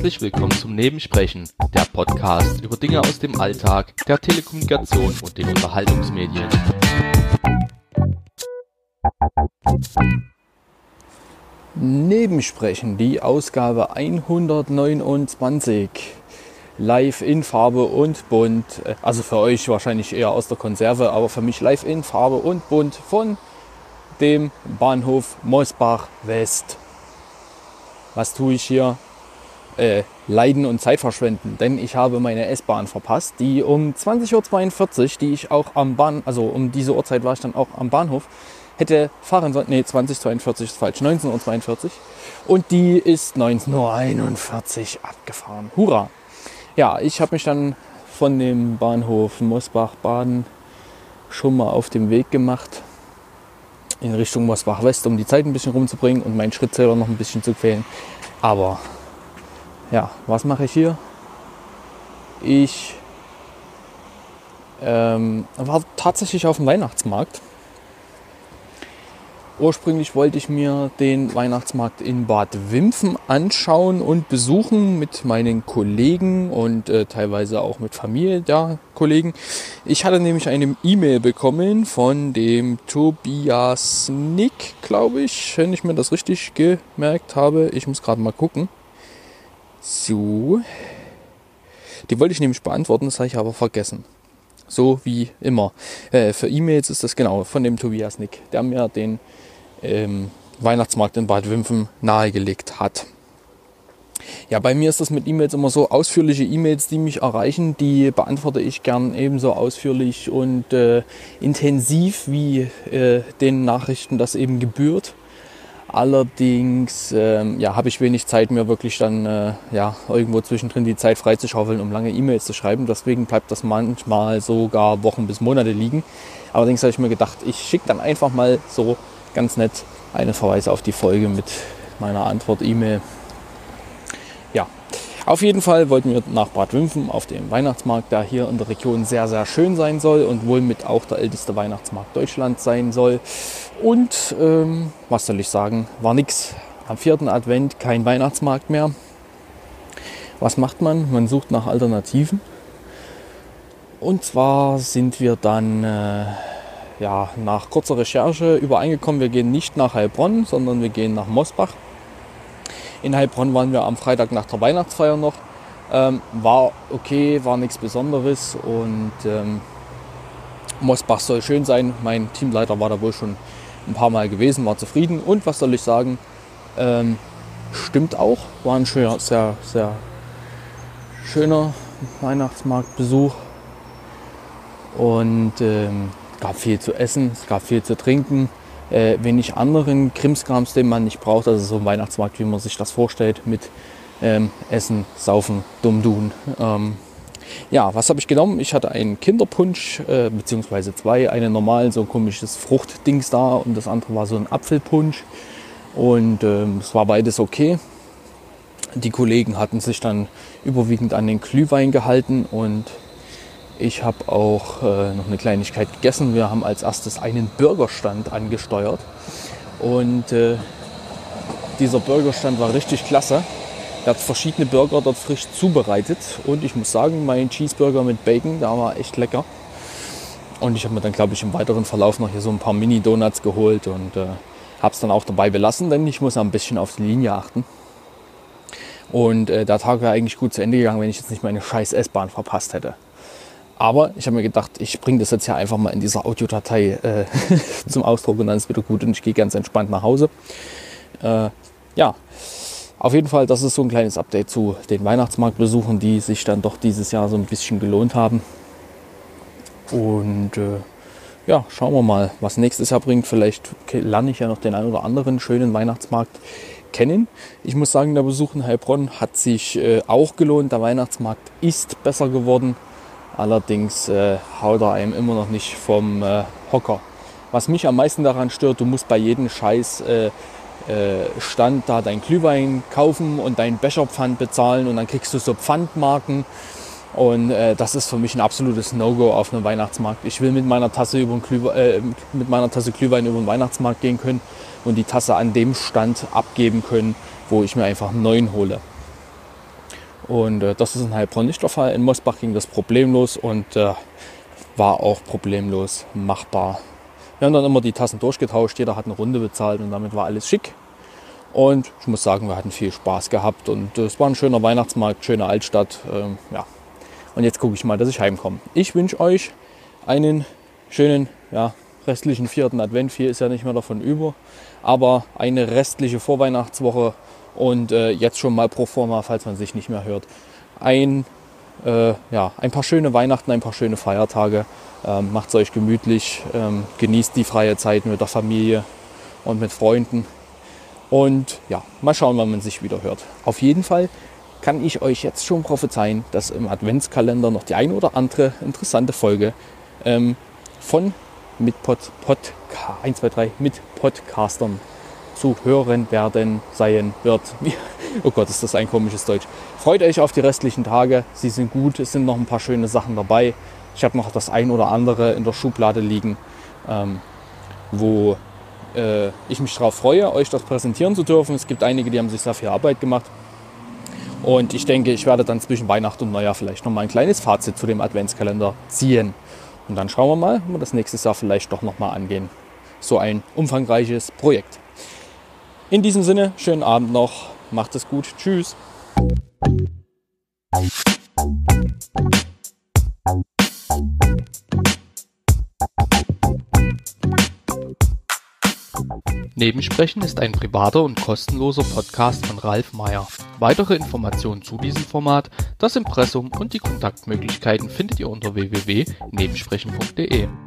Herzlich willkommen zum Nebensprechen, der Podcast über Dinge aus dem Alltag, der Telekommunikation und den Unterhaltungsmedien. Nebensprechen, die Ausgabe 129, live in Farbe und bunt, also für euch wahrscheinlich eher aus der Konserve, aber für mich live in Farbe und bunt von dem Bahnhof Mosbach West. Was tue ich hier? Leiden und Zeit verschwenden, denn ich habe meine S-Bahn verpasst, die um 20.42 Uhr, die ich auch am also um diese Uhrzeit war ich dann auch am Bahnhof, hätte fahren sollen. Ne, 20.42 ist falsch, 19.42 Uhr. Und die ist 19.41 Uhr abgefahren. Hurra! Ja, ich habe mich dann von dem Bahnhof Mosbach-Baden schon mal auf den Weg gemacht in Richtung Mosbach-West, um die Zeit ein bisschen rumzubringen und meinen Schrittzähler noch ein bisschen zu quälen. Aber ja, was mache ich hier? Ich war tatsächlich auf dem Weihnachtsmarkt. Ursprünglich wollte ich mir den Weihnachtsmarkt in Bad Wimpfen anschauen und besuchen mit meinen Kollegen und teilweise auch mit Familie der Kollegen. Ich hatte nämlich eine E-Mail bekommen von dem Tobias Nick, glaube ich, wenn ich mir das richtig gemerkt habe. Ich muss gerade mal gucken. So, die wollte ich nämlich beantworten, das habe ich aber vergessen. So wie immer. Für E-Mails ist das genau von dem Tobias Nick, der mir den Weihnachtsmarkt in Bad Wimpfen nahegelegt hat. Ja, bei mir ist das mit E-Mails immer so, ausführliche E-Mails, die mich erreichen, die beantworte ich gern ebenso ausführlich und intensiv, wie den Nachrichten das eben gebührt. Allerdings habe ich wenig Zeit, mir wirklich dann irgendwo zwischendrin die Zeit freizuschaufeln, um lange E-Mails zu schreiben. Deswegen bleibt das manchmal sogar Wochen bis Monate liegen. Allerdings habe ich mir gedacht, ich schicke dann einfach mal so ganz nett einen Verweis auf die Folge mit meiner Antwort-E-Mail. Ja, auf jeden Fall wollten wir nach Bad Wimpfen auf dem Weihnachtsmarkt, der hier in der Region sehr, sehr schön sein soll und wohl mit auch der älteste Weihnachtsmarkt Deutschlands sein soll. Und was soll ich sagen, war nix. Am 4. Advent kein Weihnachtsmarkt mehr. Was macht man? Man sucht nach Alternativen. Und zwar sind wir dann nach kurzer Recherche übereingekommen, wir gehen nicht nach Heilbronn, sondern wir gehen nach Mosbach. In Heilbronn waren wir am Freitag nach der Weihnachtsfeier noch. War okay, war nichts Besonderes und Mosbach soll schön sein. Mein Teamleiter war da wohl schon ein paar Mal gewesen, war zufrieden. Und was soll ich sagen, stimmt auch. War ein schöner, sehr, sehr schöner Weihnachtsmarktbesuch. Und gab viel zu essen, es gab viel zu trinken. Wenig anderen Krimskrams, den man nicht braucht. Also so ein Weihnachtsmarkt, wie man sich das vorstellt, mit Essen, Saufen, Dummdun. Was habe ich genommen? Ich hatte einen Kinderpunsch, beziehungsweise zwei. Einen normalen, so ein komisches Fruchtdings da und das andere war so ein Apfelpunsch. Und es war beides okay. Die Kollegen hatten sich dann überwiegend an den Glühwein gehalten und ich habe auch noch eine Kleinigkeit gegessen. Wir haben als erstes einen Burgerstand angesteuert und dieser Burgerstand war richtig klasse. Er hat verschiedene Burger dort frisch zubereitet und ich muss sagen, mein Cheeseburger mit Bacon, der war echt lecker. Und ich habe mir dann, glaube ich, im weiteren Verlauf noch hier so ein paar Mini-Donuts geholt und habe es dann auch dabei belassen, denn ich muss ein bisschen auf die Linie achten. Und der Tag wäre eigentlich gut zu Ende gegangen, wenn ich jetzt nicht meine scheiß S-Bahn verpasst hätte. Aber ich habe mir gedacht, ich bringe das jetzt ja einfach mal in dieser Audiodatei zum Ausdruck und dann ist wieder gut und ich gehe ganz entspannt nach Hause. Auf jeden Fall, das ist so ein kleines Update zu den Weihnachtsmarktbesuchen, die sich dann doch dieses Jahr so ein bisschen gelohnt haben. Und schauen wir mal, was nächstes Jahr bringt. Vielleicht lerne ich ja noch den einen oder anderen schönen Weihnachtsmarkt kennen. Ich muss sagen, der Besuch in Heilbronn hat sich auch gelohnt. Der Weihnachtsmarkt ist besser geworden. Allerdings haut er einem immer noch nicht vom Hocker. Was mich am meisten daran stört, du musst bei jedem Scheiß Stand da dein Glühwein kaufen und deinen Becherpfand bezahlen und dann kriegst du so Pfandmarken. Und das ist für mich ein absolutes No-Go auf einem Weihnachtsmarkt. Ich will mit meiner Tasse Glühwein über den Weihnachtsmarkt gehen können und die Tasse an dem Stand abgeben können, wo ich mir einfach einen neuen hole. Und das ist in Heilbronn nicht der Fall. In Mosbach ging das problemlos und war auch problemlos machbar. Wir haben dann immer die Tassen durchgetauscht, jeder hat eine Runde bezahlt und damit war alles schick. Und ich muss sagen, wir hatten viel Spaß gehabt und es war ein schöner Weihnachtsmarkt, schöne Altstadt. Ja. Und jetzt gucke ich mal, dass ich heimkomme. Ich wünsche euch einen schönen restlichen 4. Advent. 4 ist ja nicht mehr davon über, aber eine restliche Vorweihnachtswoche und jetzt schon mal pro forma, falls man sich nicht mehr hört, ein paar schöne Weihnachten, ein paar schöne Feiertage. Macht es euch gemütlich, genießt die freie Zeit mit der Familie und mit Freunden. Und ja, mal schauen, wann man sich wieder hört. Auf jeden Fall kann ich euch jetzt schon prophezeien, dass im Adventskalender noch die eine oder andere interessante Folge mit Podcastern zu hören sein wird. Oh Gott, ist das ein komisches Deutsch. Freut euch auf die restlichen Tage. Sie sind gut, es sind noch ein paar schöne Sachen dabei. Ich habe noch das ein oder andere in der Schublade liegen, wo ich mich darauf freue, euch das präsentieren zu dürfen. Es gibt einige, die haben sich sehr viel Arbeit gemacht. Und ich denke, ich werde dann zwischen Weihnachten und Neujahr vielleicht noch mal ein kleines Fazit zu dem Adventskalender ziehen. Und dann schauen wir mal, ob wir das nächstes Jahr vielleicht doch noch mal angehen. So ein umfangreiches Projekt. In diesem Sinne, schönen Abend noch. Macht es gut. Tschüss. Nebensprechen ist ein privater und kostenloser Podcast von Ralf Meyer. Weitere Informationen zu diesem Format, das Impressum und die Kontaktmöglichkeiten findet ihr unter www.nebensprechen.de.